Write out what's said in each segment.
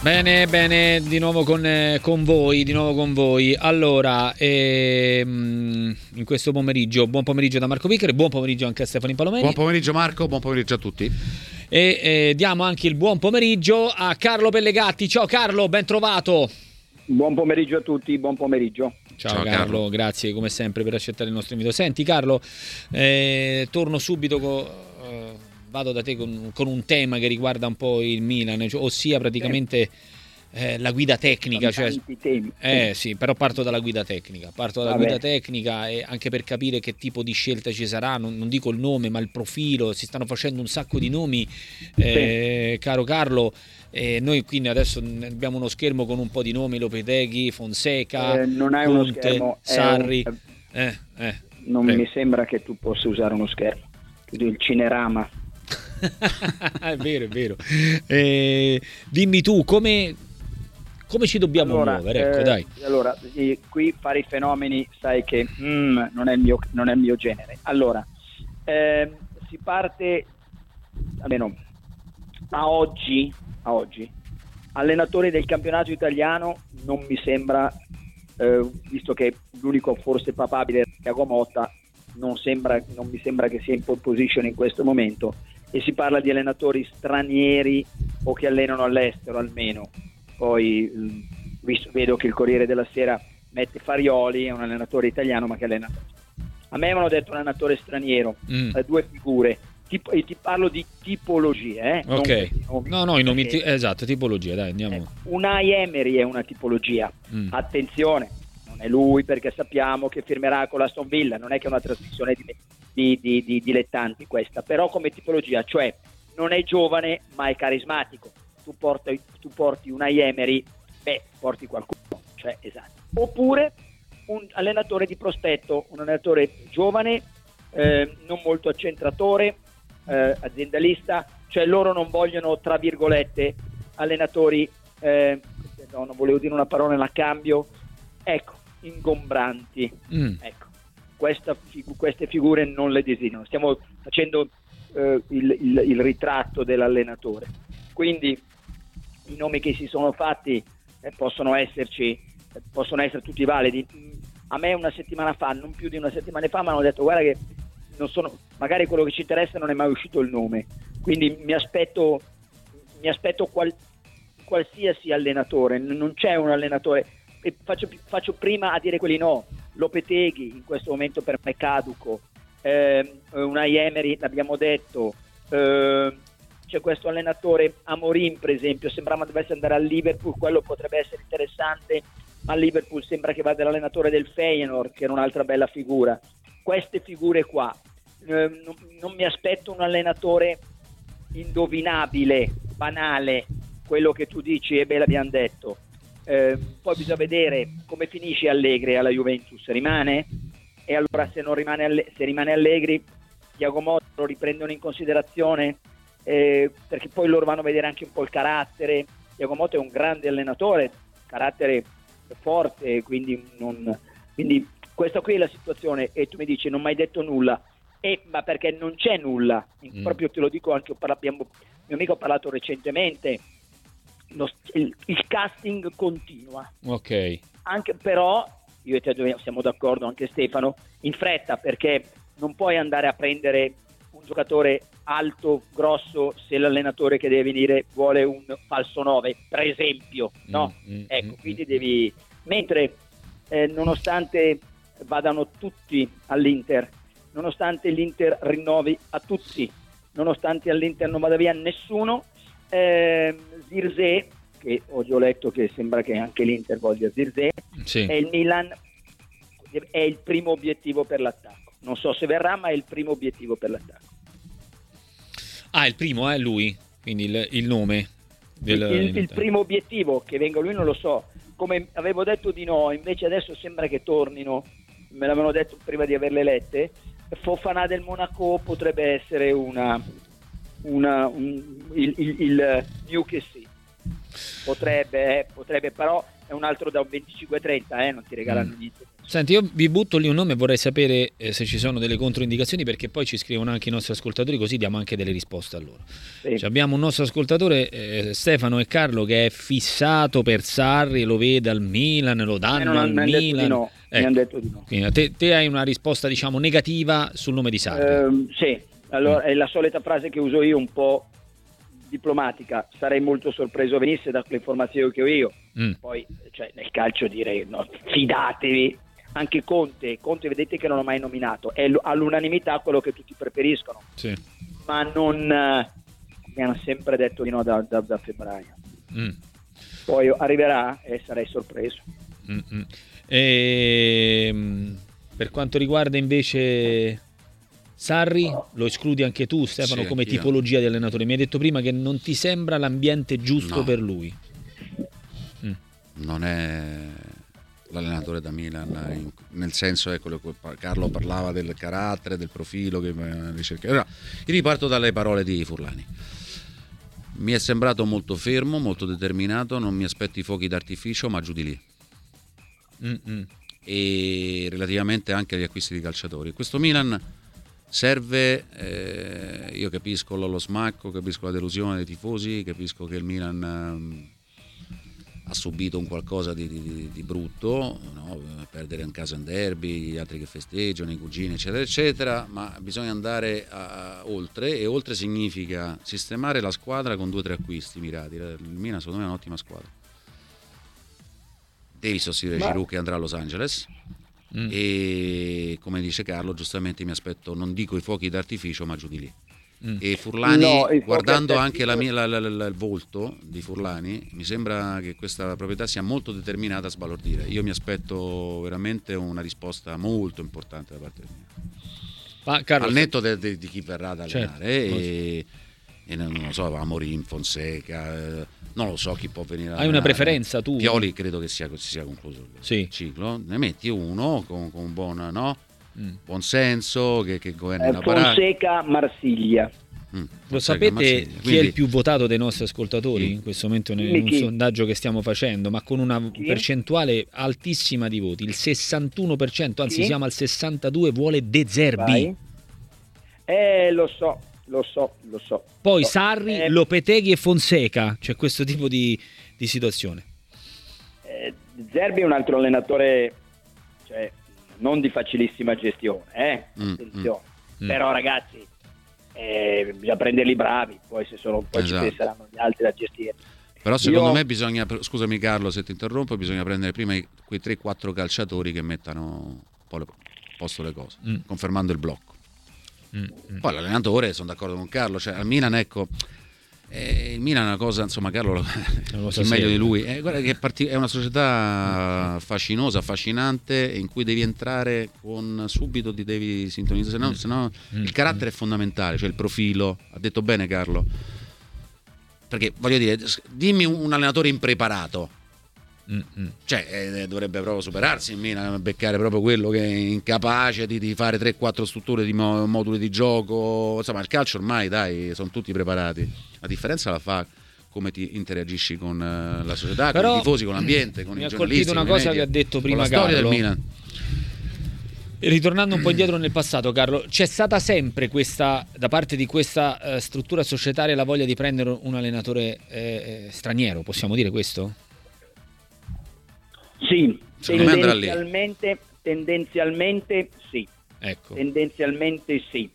Bene, di nuovo con voi. Allora, in questo pomeriggio, buon pomeriggio da Marco Vicari, buon pomeriggio anche a Stefano Palomeni. Buon pomeriggio Marco, buon pomeriggio a tutti. E diamo anche il buon pomeriggio a Carlo Pellegatti. Ciao Carlo, ben trovato. Buon pomeriggio a tutti, buon pomeriggio. Ciao Carlo, grazie come sempre per accettare il nostro invito. Senti Carlo, torno subito vado da te con un tema che riguarda un po' il Milan, ossia praticamente la guida tecnica. Tanti temi. Sì, però parto dalla guida tecnica. Guida tecnica, e anche per capire che tipo di scelta ci sarà, non dico il nome, ma il profilo. Si stanno facendo un sacco di nomi, caro Carlo. Noi quindi adesso abbiamo uno schermo con un po' di nomi: Lopeteghi, Fonseca, non hai Conte, uno schermo, Sarri. Non mi sembra che tu possa usare uno schermo, il cinerama. È vero. Dimmi tu come ci dobbiamo muovere, ecco, dai. Allora, qui fare i fenomeni, sai che non è il mio genere. Allora, si parte, almeno a oggi, allenatori del campionato italiano non mi sembra, visto che l'unico forse papabile è Thiago Motta, non mi sembra che sia in pole position in questo momento, e si parla di allenatori stranieri o che allenano all'estero almeno. Poi vedo che il Corriere della Sera mette Farioli, è un allenatore italiano ma che allena. A me avevano detto un allenatore straniero, due figure, e ti parlo di tipologie. Ok, no, i nomi, esatto, tipologia, dai, andiamo. Unai Emery è una tipologia, attenzione, non è lui, perché sappiamo che firmerà con l'Aston Villa, non è che è una trasmissione di dilettanti questa, però come tipologia, cioè non è giovane ma è carismatico. Tu porti Unai Emery, porti qualcuno, cioè esatto. Oppure un allenatore di prospetto, un allenatore giovane, non molto accentratore, aziendalista, cioè loro non vogliono, tra virgolette, allenatori, non volevo dire una parola nella cambio, ecco, ingombranti. Ecco, queste figure non le desiderano. Stiamo facendo il ritratto dell'allenatore. Quindi i nomi che si sono fatti possono essere tutti validi. A me una settimana fa, non più di una settimana fa, mi hanno detto: guarda che magari quello che ci interessa non è mai uscito il nome, quindi mi aspetto qualsiasi allenatore, non c'è un allenatore, e faccio prima a dire quelli no. Lopeteghi in questo momento per me caduco, Unai Emery l'abbiamo detto, c'è questo allenatore Amorim per esempio, sembrava dovesse andare al Liverpool, quello potrebbe essere interessante, ma al Liverpool sembra che vada l'allenatore del Feyenoord, che era un'altra bella figura. Queste figure qua, non mi aspetto un allenatore indovinabile, banale, quello che tu dici, e l'abbiamo detto. Poi bisogna vedere come finisce Allegri alla Juventus, rimane? E allora se rimane Allegri, Thiago Motta lo riprendono in considerazione, perché poi loro vanno a vedere anche un po' il carattere. Thiago Motta è un grande allenatore, carattere forte, quindi questa qui è la situazione. E tu mi dici non mi hai detto nulla, ma perché non c'è nulla, proprio te lo dico, anche mio amico ha parlato recentemente, il casting continua, ok, anche però io e te siamo d'accordo, anche Stefano, in fretta, perché non puoi andare a prendere un giocatore alto, grosso, se l'allenatore che deve venire vuole un falso 9, per esempio, no? Quindi devi, mentre nonostante vadano tutti all'Inter, nonostante l'Inter rinnovi a tutti, nonostante all'Inter non vada via nessuno, Zirkzee, che oggi ho letto che sembra che anche l'Inter voglia Zirkzee, sì. E il Milan è il primo obiettivo per l'attacco. Non so se verrà, ma è il primo obiettivo per l'attacco. Il primo è lui, quindi il nome il primo obiettivo, che venga lui non lo so, come avevo detto di no, invece adesso sembra che tornino, me l'avevano detto prima di averle lette. Fofana del Monaco potrebbe essere il Newcastle, potrebbe, però è un altro da 25-30, non ti regalano niente. Senti, io vi butto lì un nome e vorrei sapere se ci sono delle controindicazioni, perché poi ci scrivono anche i nostri ascoltatori, così diamo anche delle risposte a loro. Sì. Abbiamo un nostro ascoltatore, Stefano e Carlo, che è fissato per Sarri, lo vede al Milan, lo danno al Milan. Mi hanno detto di no. Quindi, te hai una risposta, diciamo, negativa sul nome di Sarri. Sì, allora è la solita frase che uso io, un po' diplomatica: sarei molto sorpreso venisse da quelle informazioni che ho io. Poi, cioè, nel calcio direi no, fidatevi. Anche Conte, vedete che non ho mai nominato, è all'unanimità quello che tutti preferiscono, sì. Ma non mi hanno sempre detto di no da febbraio. Poi arriverà e sarei sorpreso. Per quanto riguarda invece Sarri, lo escludi anche tu, Stefano, sì, come anch'io. tipologia di allenatore? Mi hai detto prima che non ti sembra l'ambiente giusto per lui. Non è l'allenatore da Milan, nel senso, ecco, Carlo parlava del carattere, del profilo che ricerca. Allora, io riparto dalle parole di Furlani. Mi è sembrato molto fermo, molto determinato, non mi aspetto i fuochi d'artificio, ma giù di lì. E relativamente anche agli acquisti di calciatori, questo Milan serve, io capisco lo smacco, capisco la delusione dei tifosi, capisco che il Milan ha subito un qualcosa di brutto, no? Perdere in casa in derby, gli altri che festeggiano, i cugini eccetera eccetera, ma bisogna andare oltre, e oltre significa sistemare la squadra con 2 o 3 acquisti mirati. Il Milan secondo me è un'ottima squadra. Devi sostituire Giroud che andrà a Los Angeles e, come dice Carlo giustamente, mi aspetto, non dico i fuochi d'artificio, ma giù di lì. E Furlani, guardando anche il volto di Furlani, mi sembra che questa proprietà sia molto determinata a sbalordire. Io mi aspetto veramente una risposta molto importante da parte del mio, Carlo, al netto di chi verrà ad allenare, certo. E non lo so, Amorim, Fonseca, non lo so chi può venire a hai una preferenza tu? Pioli credo che sia concluso il ciclo, ne metti uno con un buon senso che governi la parata. Fonseca, Marsiglia. Lo sapete chi è il più votato dei nostri ascoltatori in questo momento in un sondaggio che stiamo facendo, ma con una percentuale altissima di voti? Il 61%, anzi siamo al 62%, vuole De Zerbi. Lo so. Poi Sarri, Lopeteghi e Fonseca, c'è questo tipo di situazione. Zerbi è un altro allenatore, cioè, non di facilissima gestione, attenzione. Però ragazzi, bisogna prenderli bravi, poi ci penseranno gli altri a gestire. Però secondo me bisogna, scusami Carlo se ti interrompo, bisogna prendere prima quei 3-4 calciatori che mettano poi a posto le cose, confermando il blocco. Poi l'allenatore, sono d'accordo con Carlo, cioè al Milan, ecco, il Milan è una cosa, insomma, Carlo lo sa meglio di lui, guarda che è una società fascinosa, affascinante, in cui devi entrare subito ti devi sintonizzare, se no il carattere è fondamentale, cioè il profilo. Ha detto bene Carlo, perché voglio dire, dimmi un allenatore impreparato, cioè dovrebbe proprio superarsi in Milan, beccare proprio quello che è incapace di fare 3-4 strutture di moduli di gioco. Insomma, il calcio ormai, dai, sono tutti preparati. La differenza la fa come ti interagisci con la società, con i tifosi, con l'ambiente, con i giornalisti. Mi ha colpito una cosa che ha detto prima Carlo, la storia del Milan. Ritornando un po' indietro nel passato, Carlo, c'è stata sempre questa, da parte di questa struttura societaria, la voglia di prendere un allenatore straniero, possiamo dire questo? Sì, tendenzialmente sì. Ecco. Tendenzialmente sì.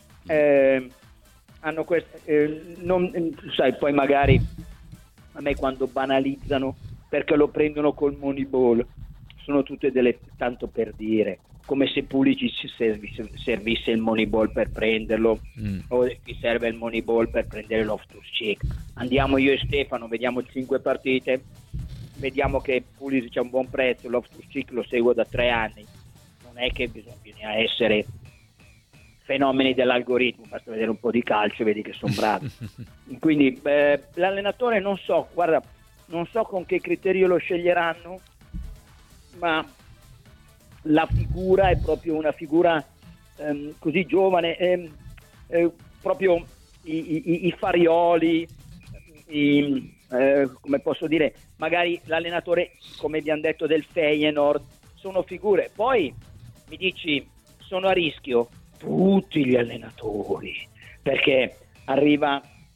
Hanno sai, poi magari a me quando banalizzano perché lo prendono col Moneyball, sono tutte tanto per dire, come se Pulisic servisse il Moneyball per prenderlo, o ti serve il Moneyball per prendere Loftus-Cheek. Andiamo io e Stefano, vediamo 5 partite, vediamo che Pulisic ha un buon prezzo, Loftus-Cheek lo seguo da 3 anni, non è che bisogna essere fenomeni dell'algoritmo, basta vedere un po' di calcio e vedi che sono bravi. Quindi l'allenatore non so con che criterio lo sceglieranno, ma la figura è proprio una figura così giovane, proprio i Farioli, come posso dire, magari l'allenatore, come abbiamo detto, del Feyenoord, sono figure. Poi mi dici, sono a rischio tutti gli allenatori, perché arriva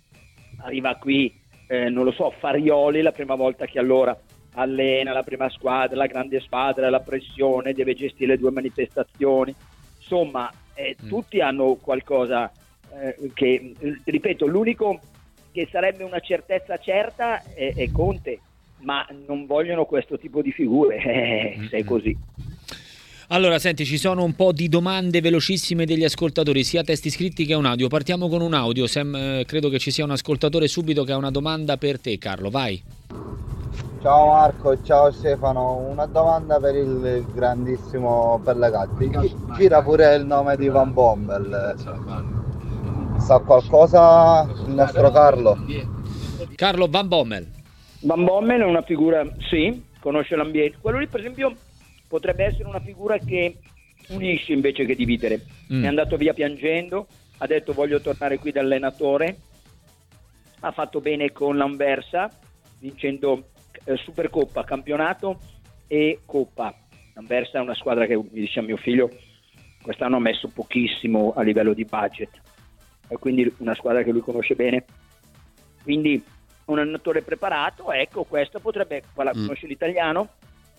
qui, non lo so, Farioli la prima volta che allora allena la prima squadra, la grande squadra, la pressione, deve gestire 2 manifestazioni, insomma tutti hanno qualcosa che, ripeto, l'unico che sarebbe una certezza certa è Conte, ma non vogliono questo tipo di figure, se è così. Allora, senti, ci sono un po' di domande velocissime degli ascoltatori, sia testi scritti che un audio. Partiamo con un audio. Credo che ci sia un ascoltatore subito che ha una domanda per te, Carlo. Vai. Ciao Marco, ciao Stefano. Una domanda per il grandissimo Pellegatti. Gira pure il nome di Van Bommel. Sa qualcosa il nostro Carlo? Carlo Van Bommel. Van Bommel è una figura, sì, conosce l'ambiente. Quello lì, per esempio, potrebbe essere una figura che unisce invece che dividere. È andato via piangendo, ha detto voglio tornare qui da allenatore, ha fatto bene con l'Anversa, vincendo Supercoppa, campionato e Coppa. L'Anversa è una squadra che, mi dice a mio figlio, quest'anno ha messo pochissimo a livello di budget, e quindi una squadra che lui conosce bene. Quindi un allenatore preparato, ecco, questo potrebbe, conosce l'italiano.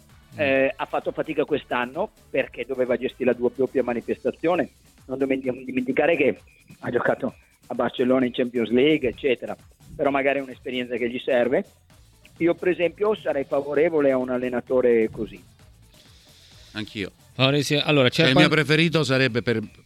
Ha fatto fatica quest'anno perché doveva gestire la doppia manifestazione. Non dobbiamo dimenticare che ha giocato a Barcellona in Champions League, eccetera, però magari è un'esperienza che gli serve. Io per esempio sarei favorevole a un allenatore così. Anch'io. Allora, il mio preferito sarebbe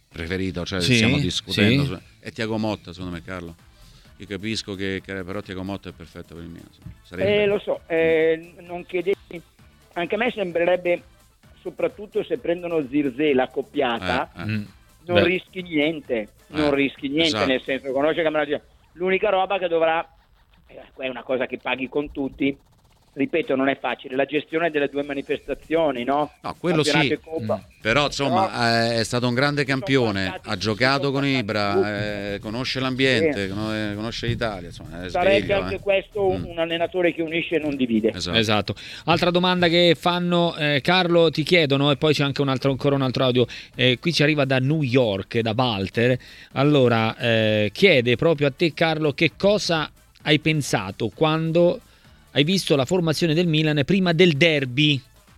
sì, stiamo discutendo, sì. È Thiago Motta, secondo me, Carlo. Io capisco che però Thiago Motta è perfetto per il Milan. Lo so, non chiedete. Anche a me sembrerebbe, soprattutto se prendono Zirkzee, la accoppiata, non rischi niente, esatto. Nel senso, conosce che l'unica roba che dovrà, è una cosa che paghi con tutti, ripeto, non è facile, la gestione delle 2 manifestazioni, no? No, quello sì, però insomma è stato un grande campione, ha giocato con Ibra, conosce l'ambiente, conosce l'Italia, insomma, sarebbe anche questo un allenatore che unisce e non divide. Esatto. Altra domanda che fanno, Carlo, ti chiedono, e poi c'è anche ancora un altro audio, qui ci arriva da New York, da Walter. Allora chiede proprio a te, Carlo, che cosa hai pensato quando hai visto la formazione del Milan prima del derby?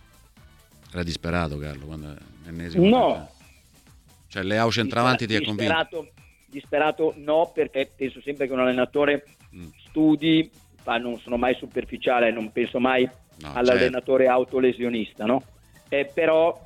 Era disperato, Carlo, quando l'ennesimo. No. Cioè Leao centravanti ti ha convinto? Disperato no, perché penso sempre che un allenatore studi, non sono mai superficiale, non penso mai all'allenatore autolesionista, no? Però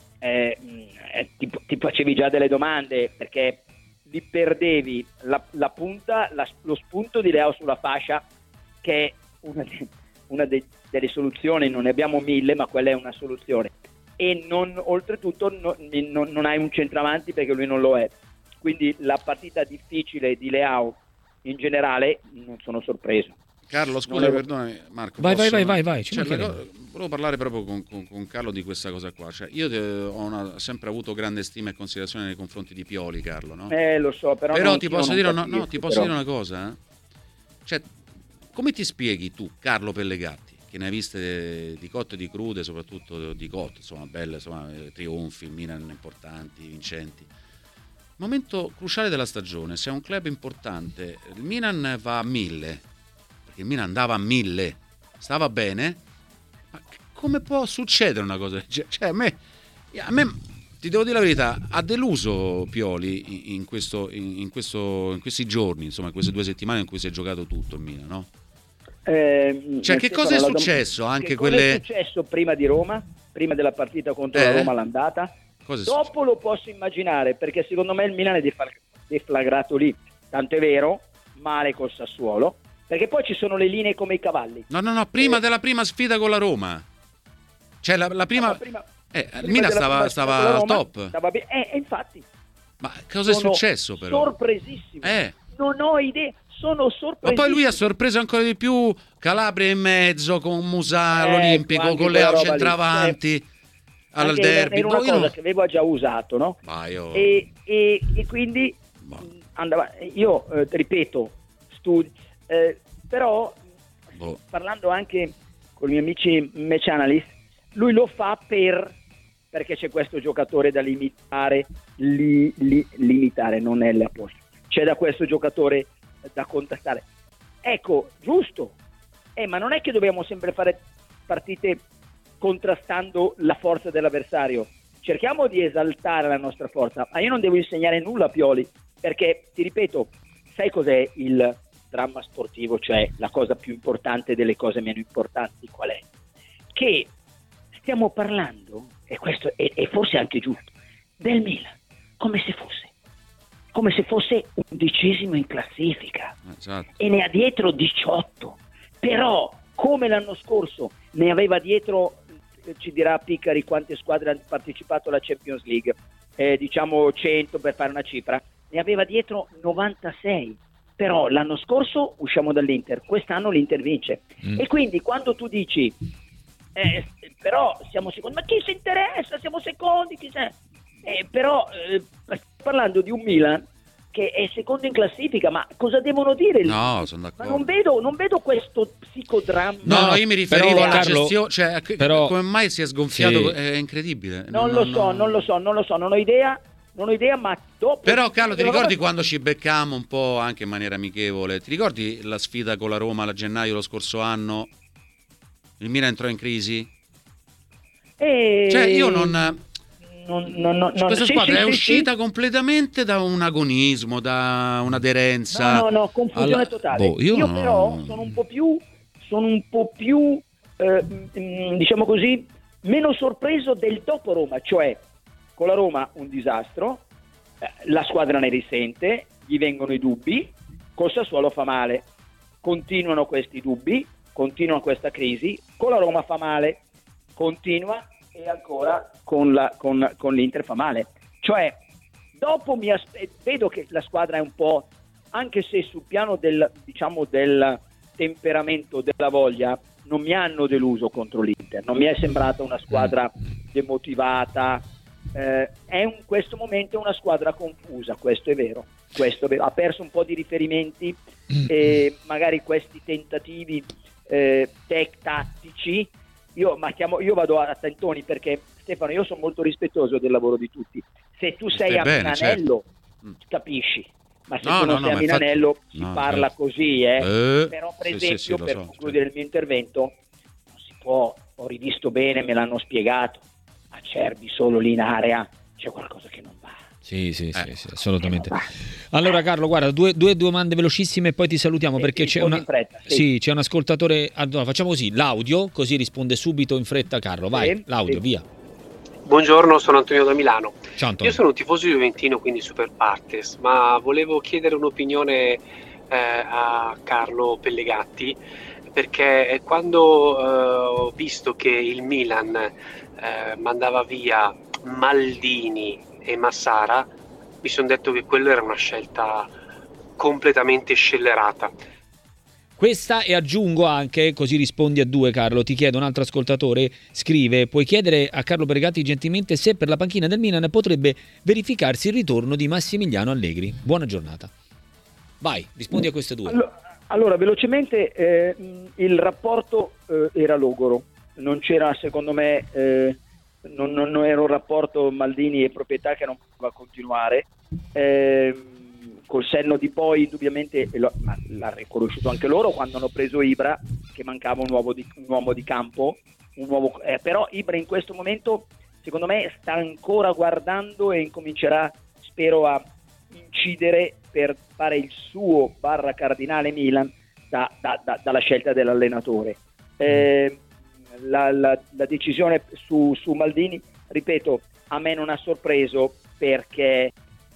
ti facevi già delle domande, perché li perdevi la punta, lo spunto di Leao sulla fascia, che è una delle soluzioni. Non ne abbiamo 1000, ma quella è una soluzione, e oltretutto non hai un centravanti perché lui non lo è, quindi la partita difficile di Leao in generale non sono sorpreso. Carlo, scusa, perdonami Marco, vai. Volevo parlare proprio con Carlo di questa cosa qua. Cioè, io ho sempre avuto grande stima e considerazione nei confronti di Pioli, Carlo, no? Lo so, però ti posso dire una cosa, Cioè, come ti spieghi tu, Carlo Pellegatti, che ne hai viste di cotte e di crude, soprattutto di cotte, insomma, belle, insomma, trionfi, Milan importanti, vincenti. Momento cruciale della stagione, se è un club importante, il Milan va a 1000, perché il Milan andava a 1000, stava bene, ma come può succedere una cosa del genere? Cioè, a me ti devo dire la verità, ha deluso Pioli in questi giorni, insomma, in queste 2 settimane in cui si è giocato tutto il Milan, no? Cioè, che cosa è successo? Anche cosa è successo prima di Roma, prima della partita contro la Roma, l'andata? Dopo lo posso immaginare, perché secondo me il Milan è deflagrato lì, tanto è vero, male col Sassuolo, perché poi ci sono le linee come i cavalli. No, prima della prima sfida con la Roma, cioè la prima il Milan stava al top. Infatti. Ma cosa è successo però? Sorpresissimo. Non ho idea. Sono sorpreso. Ma poi lui ha sorpreso ancora di più Calabria in mezzo con Musà all'Olimpico, con Leao centravanti al derby. Era una cosa che avevo già usato, no? E quindi andava. Io ripeto, però parlando anche con i miei amici match analyst, lui lo fa perché c'è questo giocatore da limitare, limitare non è l'apposto, c'è da questo giocatore da contattare. Ecco, giusto, ma non è che dobbiamo sempre fare partite contrastando la forza dell'avversario. Cerchiamo di esaltare la nostra forza, ma io non devo insegnare nulla a Pioli, perché, ti ripeto, sai cos'è il dramma sportivo, cioè la cosa più importante delle cose meno importanti, qual è? Che stiamo parlando, e questo è forse anche giusto, del Milan, come se fosse 11° in classifica, esatto. E ne ha dietro 18, però come l'anno scorso ne aveva dietro, ci dirà Piccari quante squadre hanno partecipato alla Champions League, diciamo 100 per fare una cifra, ne aveva dietro 96, però l'anno scorso usciamo dall'Inter, quest'anno l'Inter vince, e quindi quando tu dici però siamo secondi, ma chi si interessa, siamo secondi, chi c'è? Però stiamo parlando di un Milan che è secondo in classifica, ma cosa devono dire? No, sono d'accordo. Ma non vedo questo psicodramma. No, io mi riferivo alla Carlo, gestione, cioè però, come mai si è gonfiato, sì. È incredibile. Non lo so, non ho idea, ma dopo... Però Carlo, ti ricordi quando ci beccammo un po' anche in maniera amichevole? Ti ricordi la sfida con la Roma a gennaio lo scorso anno? Il Milan entrò in crisi? Cioè io questa squadra è uscita completamente da un agonismo, da un'aderenza. No, confusione totale. Io però sono un po' più diciamo così, meno sorpreso del dopo Roma, cioè con la Roma un disastro, la squadra ne risente, gli vengono i dubbi, col Sassuolo fa male, continuano questi dubbi, continua questa crisi, con la Roma fa male, continua, e ancora con l'Inter fa male. Cioè, dopo vedo che la squadra è un po', anche se sul piano del temperamento, della voglia, non mi hanno deluso contro l'Inter, non mi è sembrata una squadra demotivata, è in questo momento una squadra confusa, questo è vero, ha perso un po' di riferimenti, e magari questi tentativi tattici, io vado a tentoni, perché Stefano, io sono molto rispettoso del lavoro di tutti, se tu sei a Milanello capisci, ma se tu non sei a Milanello si parla così, però per esempio per concludere il mio intervento, non si può, ho rivisto bene, me l'hanno spiegato, Acerbi solo lì in area c'è qualcosa che non va. Sì, assolutamente. Allora Carlo, guarda, due domande velocissime e poi ti salutiamo, perché c'è c'è un ascoltatore. Allora, facciamo così, l'audio, così risponde subito in fretta Carlo. Vai, l'audio, via. Buongiorno, sono Antonio da Milano. Ciao Antonio. Io sono un tifoso juventino, quindi super partes, ma volevo chiedere un'opinione a Carlo Pellegatti, perché quando ho visto che il Milan mandava via Maldini e Massara, mi sono detto che quello era una scelta completamente scellerata. Questa, e aggiungo anche, così rispondi a due Carlo, ti chiedo, un altro ascoltatore scrive: puoi chiedere a Carlo Pellegatti gentilmente se per la panchina del Milan potrebbe verificarsi il ritorno di Massimiliano Allegri. Buona giornata. Vai, rispondi a queste due. Allora velocemente, il rapporto era logoro, non c'era, secondo me, non era un rapporto Maldini e proprietà che non poteva continuare, col senno di poi indubbiamente l'ha riconosciuto anche loro quando hanno preso Ibra, che mancava un uomo di campo, però Ibra in questo momento secondo me sta ancora guardando e incomincerà, spero, a incidere per fare il suo / Milan dalla scelta dell'allenatore. La decisione su Maldini, ripeto, a me non ha sorpreso, perché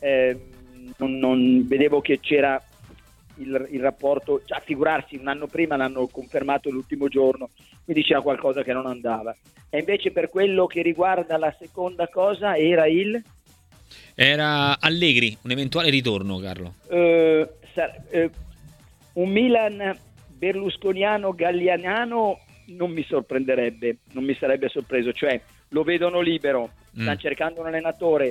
non vedevo che c'era il rapporto, cioè, figurarsi, un anno prima l'hanno confermato l'ultimo giorno, quindi c'era qualcosa che non andava. E invece per quello che riguarda la seconda cosa era Allegri, un eventuale ritorno, Carlo. Un Milan berlusconiano gallianiano non mi sorprenderebbe, non mi sarebbe sorpreso, cioè lo vedono libero, stanno cercando un allenatore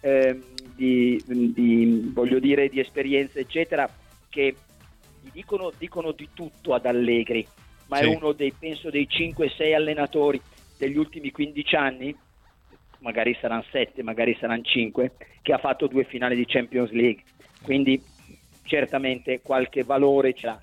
voglio dire, di esperienza eccetera, che gli dicono di tutto ad Allegri, ma è uno dei, penso, dei 5-6 allenatori degli ultimi 15 anni, magari saranno 7, magari saranno 5, che ha fatto 2 finali di Champions League, quindi certamente qualche valore c'ha.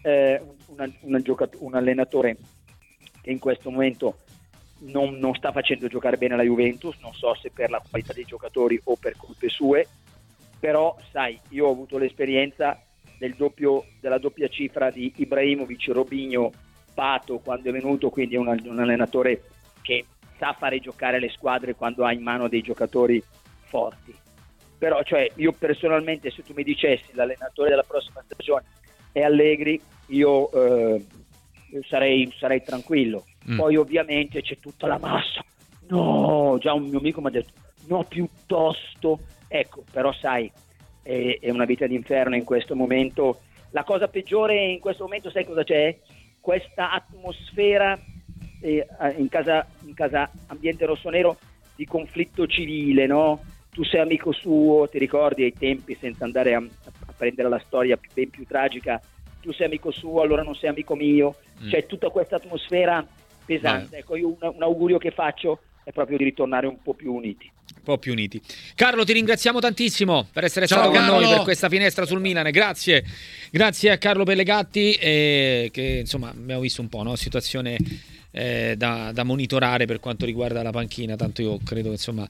Un allenatore che in questo momento non sta facendo giocare bene la Juventus, non so se per la qualità dei giocatori o per colpe sue, però sai, io ho avuto l'esperienza della doppia cifra di Ibrahimovic, Robinho, Pato quando è venuto, quindi è un allenatore che sa fare giocare le squadre quando ha in mano dei giocatori forti. Però cioè, io personalmente, se tu mi dicessi l'allenatore della prossima stagione è Allegri, io sarei tranquillo. Poi ovviamente c'è tutta la massa, no, già un mio amico mi ha detto no, piuttosto, ecco, però sai, è una vita d'inferno in questo momento. La cosa peggiore in questo momento, sai cosa c'è? Questa atmosfera in casa ambiente rossonero di conflitto civile, no? Tu sei amico suo, ti ricordi ai tempi, senza andare a prendere la storia ben più tragica, tu sei amico suo, allora non sei amico mio, c'è tutta questa atmosfera pesante. Ecco, io un augurio che faccio è proprio di ritornare un po' più uniti. Carlo, ti ringraziamo tantissimo per essere stato con noi per questa finestra sul Milan. Grazie a Carlo Pellegatti, che insomma abbiamo visto un po', no? Situazione da monitorare per quanto riguarda la panchina, tanto io credo che insomma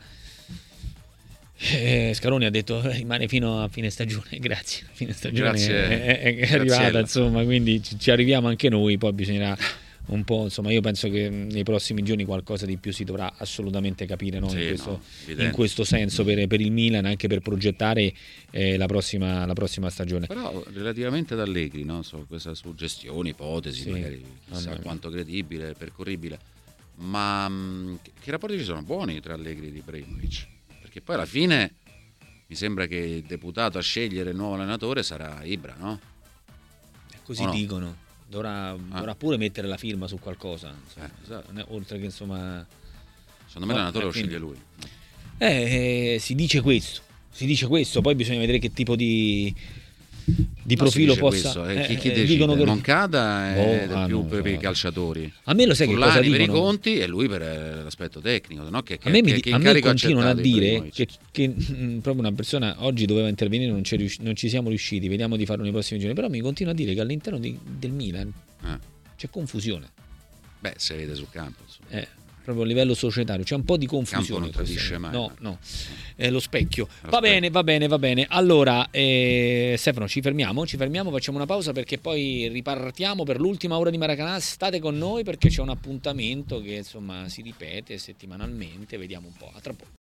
Scaroni ha detto rimane fino a fine stagione. Grazie, fine stagione è arrivata, insomma, quindi ci arriviamo anche noi, poi bisognerà un po', insomma, io penso che nei prossimi giorni qualcosa di più si dovrà assolutamente capire, no? In questo senso per il Milan, anche per progettare la prossima stagione. Però relativamente ad Allegri, no? Questa suggestione, ipotesi, magari chissà quanto credibile, percorribile, ma che rapporti ci sono buoni tra Allegri e Ibrahimovic? Perché poi alla fine mi sembra che il deputato a scegliere il nuovo allenatore sarà Ibra, no? Così dicono. Dovrà pure mettere la firma su qualcosa, esatto. Oltre che insomma, secondo me l'allenatore lo sceglie lui. Si dice questo, poi bisogna vedere che tipo di profilo possa. Chi decide? Che Moncada è più per i calciatori. A me lo sai che cosa dicono? Per i conti e lui per l'aspetto tecnico, no? A me continuano a dire che proprio una persona oggi doveva intervenire, non ci siamo riusciti, vediamo di farlo nei prossimi giorni, però mi continua a dire che all'interno del Milan c'è confusione. Beh, si vede sul campo, insomma. Proprio a livello societario c'è un po' di confusione. Non tradisce mai. No, è lo specchio. Va bene. Allora, Stefano, ci fermiamo, facciamo una pausa perché poi ripartiamo per l'ultima ora di Maracanã. State con noi perché c'è un appuntamento che insomma si ripete settimanalmente, vediamo un po'. A tra poco.